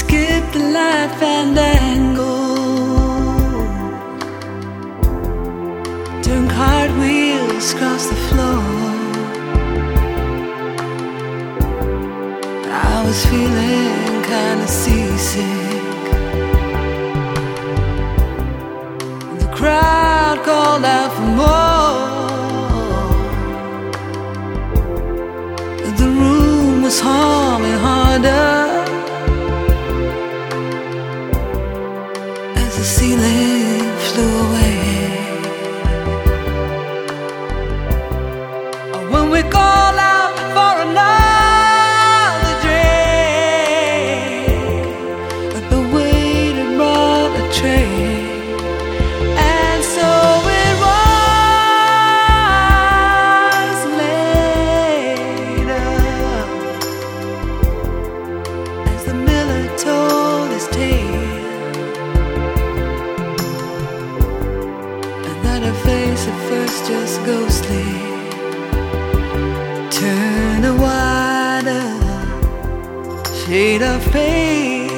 skip the light fandango, turn cartwheels across the floor. I was feeling kinda seasick. The crowd called out for more. The room was humming harder as the ceiling flew away. When we call out for another drink, the waiter brought a tray. And so it was later, as the miller told his tale, and that her face at first just ghostly turn a wider shade of pale.